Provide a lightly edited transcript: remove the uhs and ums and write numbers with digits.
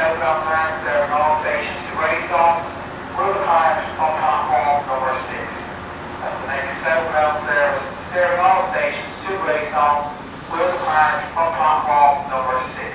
southbound time serving all stations to Greystone will depart on platform number 6. That's the next southbound service serving all stations to Greystone will depart on platform number 6.